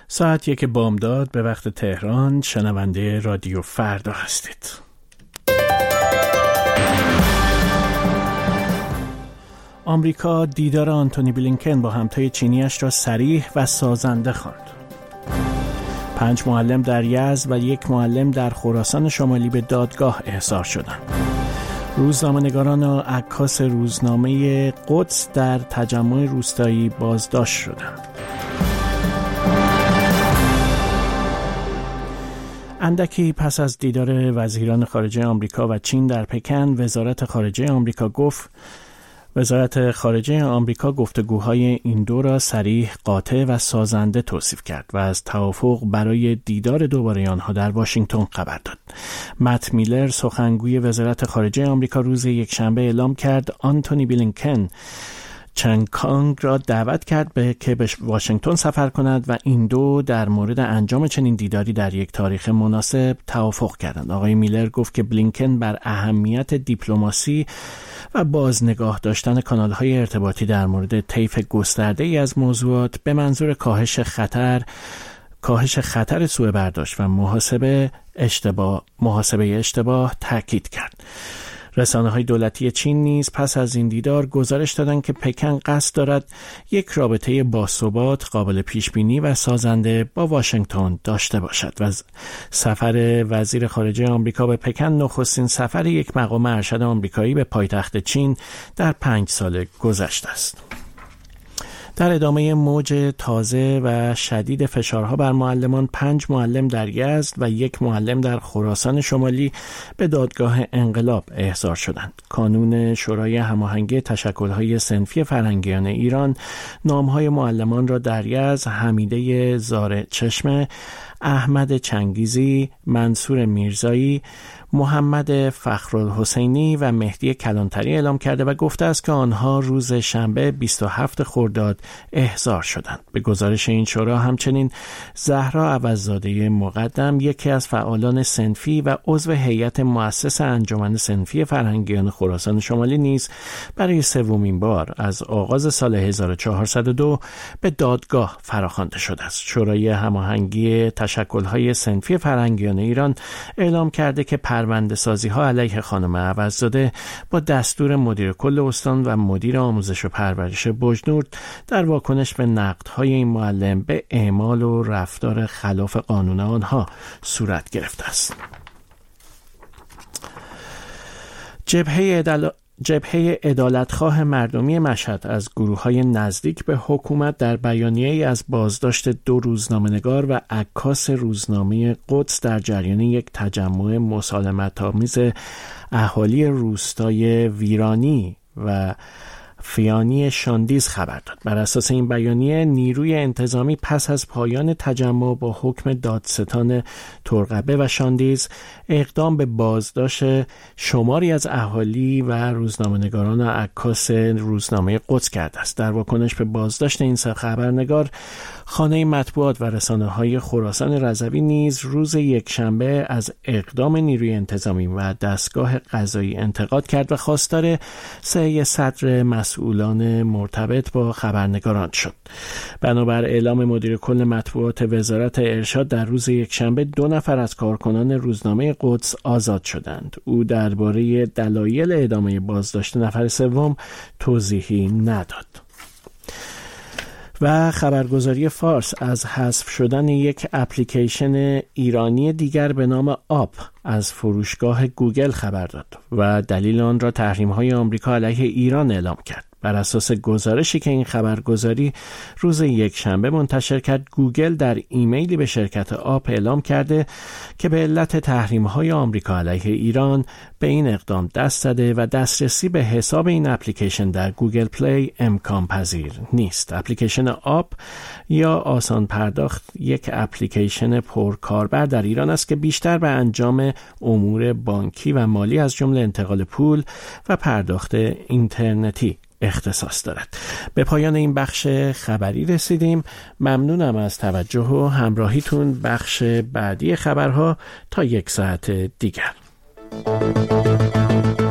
ساعت 1 بامداد به وقت تهران. شنونده رادیو فردا هستید. آمریکا دیدار آنتونی بلینکن با همتای چینیش را صریح و سازنده خواند. 5 معلم در یزد و 1 معلم در خراسان شمالی به دادگاه احضار شدند. روزنامه‌نگاران و عکاس روزنامه قدس در تجمع روستایی بازداشت شدند. اندکی پس از دیدار وزیران خارجه آمریکا و چین در پکن، وزارت خارجه آمریکا گفتگوهای این دو را صریح، قاطع و سازنده توصیف کرد و از توافق برای دیدار دوباره آنها در واشنگتن خبر داد. مت میلر، سخنگوی وزارت خارجه آمریکا، روز یکشنبه اعلام کرد آنتونی بلینکن چن کانگ را دعوت کرد که به واشنگتن سفر کند و این دو در مورد انجام چنین دیداری در یک تاریخ مناسب توافق کردند. آقای میلر گفت که بلینکن بر اهمیت دیپلماسی و بازنگاه داشتن کانال‌های ارتباطی در مورد طیف گسترده‌ای از موضوعات به منظور کاهش خطر سوء برداشت و محاسبه اشتباه تاکید کرد. رسانه‌های دولتی چین نیز پس از این دیدار گزارش دادند که پکن قصد دارد یک رابطه باثبات، قابل پیشبینی و سازنده با واشنگتن داشته باشد و سفر وزیر خارجه آمریکا به پکن نخستین سفر یک مقام ارشد آمریکایی به پایتخت چین در 5 سال گذشته است. در ادامه موج تازه و شدید فشارها بر معلمان، 5 معلم در یزد و 1 معلم در خراسان شمالی به دادگاه انقلاب احضار شدند. کانون شورای هماهنگی تشکل‌های صنفی فرهنگیان ایران نام‌های معلمان را در یزد حمیده زارچشمه، احمد چنگیزی، منصور میرزایی، محمد فخرالحسینی و مهدی کلانتری اعلام کرده و گفته است که آنها روز شنبه 27 خرداد احضار شدند. به گزارش این شورا همچنین زهرا عوض‌زاده مقدم، یکی از فعالان صنفی و عضو هیئت مؤسس انجمن صنفی فرهنگیان خراسان شمالی، نیز برای 3مین بار از آغاز سال 1402 به دادگاه فراخوانده شده است. شورای هماهنگی تشکل‌های صنفی فرهنگیان ایران اعلام کرده که پرونده سازی ها علیه خانم عوض‌زاده با دستور مدیر کل استان و مدیر آموزش و پرورش بجنورد در واکنش به نقدهای این معلم به اعمال و رفتار خلاف قانون آنها صورت گرفته است. جبهه عدالتخواه مردمی مشهد از گروه‌های نزدیک به حکومت در بیانیه‌ای از بازداشت 2 روزنامه‌نگار و عکاس روزنامه قدس در جریان یک تجمع مسالمت‌آمیز اهالی روستای ویرانی و فیانی شاندیز خبر داد. بر اساس این بیانیه، نیروی انتظامی پس از پایان تجمع با حکم دادستان ترقبه و شاندیز اقدام به بازداشت شماری از اهالی و روزنامه‌نگاران و عکاس روزنامه قدس کرده است. در واکنش به بازداشت این 3 خبرنگار، خانه مطبوعات و رسانه‌های خراسان رضوی نیز روز یکشنبه از اقدام نیروی انتظامی و دستگاه قضایی انتقاد کرد و خواستار صحیح صدر مسئولان مرتبط با خبرنگاران شد. بنابر اعلام مدیر کل مطبوعات وزارت ارشاد، در روز یکشنبه 2 نفر از کارکنان روزنامه قدس آزاد شدند. او درباره دلایل ادامه بازداشت نفر 3 توضیحی نداد. و خبرگزاری فارس از حذف شدن یک اپلیکیشن ایرانی دیگر به نام آپ از فروشگاه گوگل خبر داد و دلیل آن را تحریم‌های آمریکا علیه ایران اعلام کرد. بر اساس گزارشی که این خبرگزاری روز یکشنبه منتشر کرد، گوگل در ایمیلی به شرکت آپ اعلام کرده که به علت تحریم‌های آمریکا علیه ایران به این اقدام دست زده و دسترسی به حساب این اپلیکیشن در گوگل پلی امکان پذیر نیست. اپلیکیشن آپ یا آسان پرداخت یک اپلیکیشن پرکاربر در ایران است که بیشتر به انجام امور بانکی و مالی از جمله انتقال پول و پرداخت اینترنتی اختصاص دارد. به پایان این بخش خبری رسیدیم. ممنونم از توجه و همراهیتون. بخش بعدی خبرها تا 1 ساعت دیگر.